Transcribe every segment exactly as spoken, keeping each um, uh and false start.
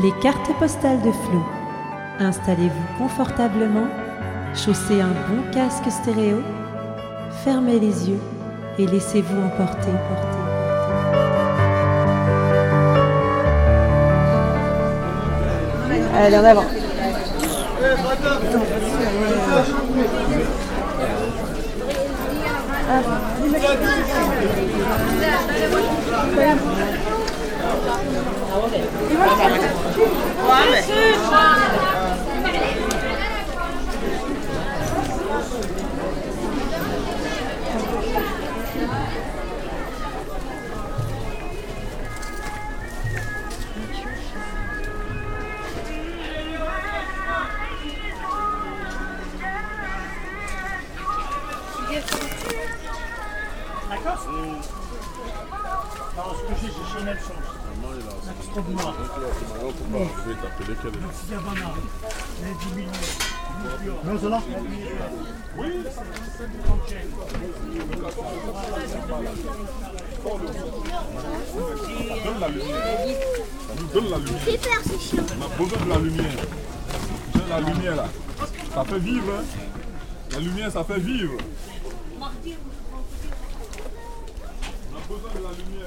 Les cartes postales de Flo. Installez-vous confortablement, chaussez un bon casque stéréo, fermez les yeux et laissez-vous emporter. emporter. Allez, en avant. D'accord. Alors, ce que j'ai, j'ai Chanel change. C'est trop noir. Je vais t'appeler quel est. Merci Havana. Les dix millions. Non, c'est là. Oui. Donne la lumière. Ça nous donne la lumière. On a besoin de la lumière. J'ai la lumière là. Ça fait vivre. Hein. La lumière, ça fait vivre. On a besoin de la lumière.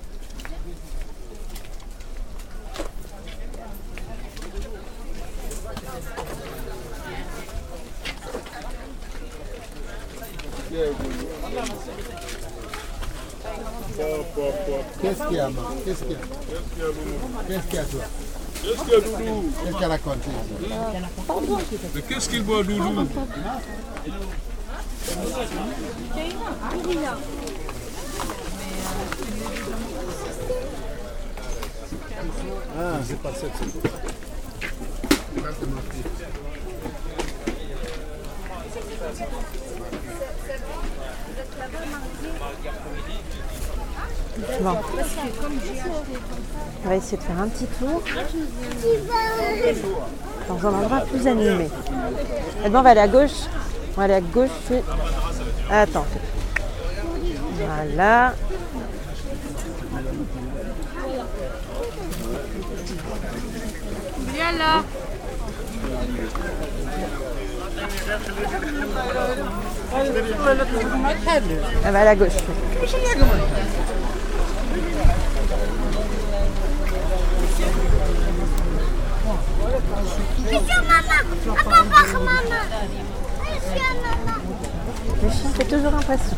Qu'est-ce qu'il y a, maman? Qu'est-ce qu'il y a? Qu'est-ce qu'il y a, toi? Qu'est-ce qu'il y a, Doudou? Qu'est-ce qu'elle a raconté? Mais qu'est-ce qu'il boit, Doudou? Ah, c'est pas cette seconde. Bon. On va essayer de faire un petit tour dans un endroit plus animé. Maintenant, on va aller à gauche. On va aller à gauche. Et... Attends. Voilà. Viens là. Elle va aller à gauche. Le chien fait toujours impression.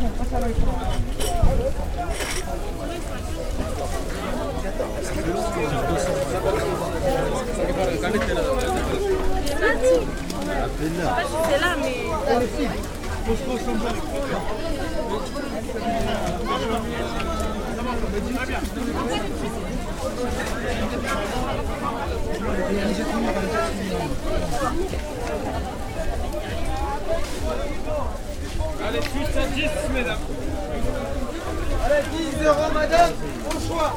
C'est là, mais... Allez, plus à dix, mesdames. Allez, dix euros, madame, au choix.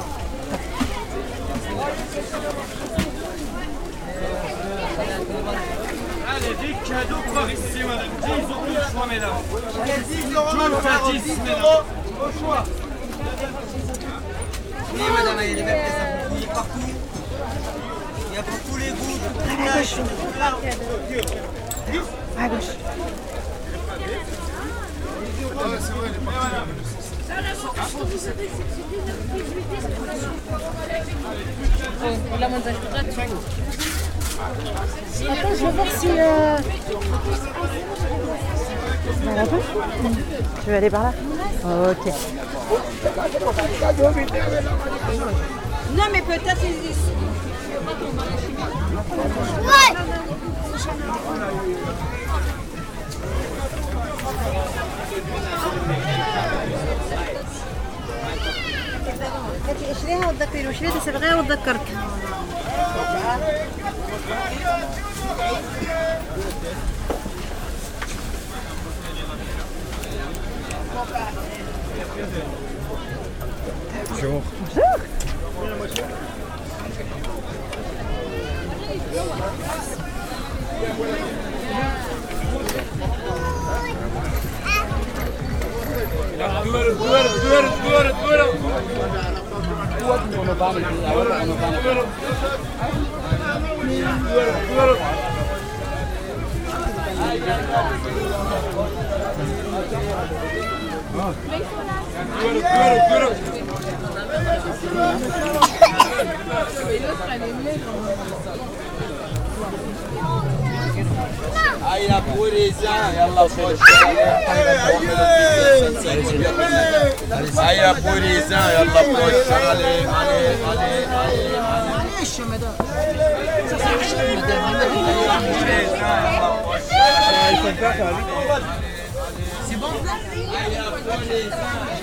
Allez, des cadeaux par ici, madame. dix euros au choix, mesdames. Allez, dix euros, Tout à dix, dix mesdames. euros, au choix. Oui, madame, il y a des belles pièces à fouiller partout. Il y a pour tous les goûts, tous les âges. À gauche. Attends, je vais voir si... Euh... À la gauche. Tu veux aller par là? Ok. Non, mais peut-être ils... شريها وتذكري وشريتها صبغيها وتذكرك. Bonjour. Duro, duro, duro, duro, duro. Duro. هيا بوريزا يلا خش هيا بوريزا يلا خش علي علي علي معليش يا مدام سي بون هيا بوريزا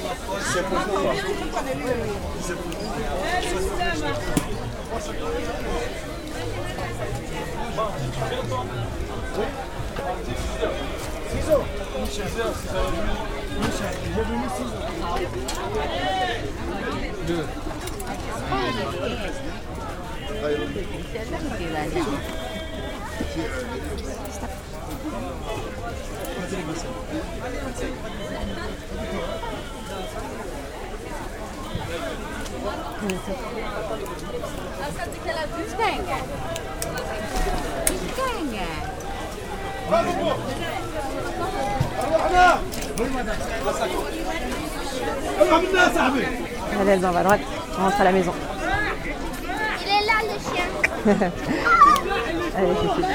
Allez, Elsa, on va à droite. On rentre à la maison. Il est là, le chien. Allez, c'est fini.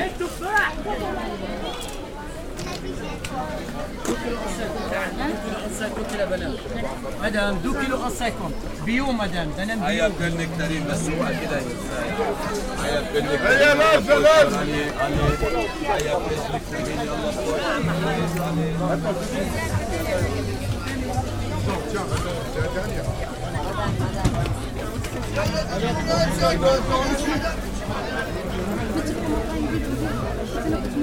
مدام دو كيلو خمسين بيو مدام انا هيا بقلك تريم بس هو كده هيا بقلك هيا لاف لاف علي علي هيا بقلك تريم يلا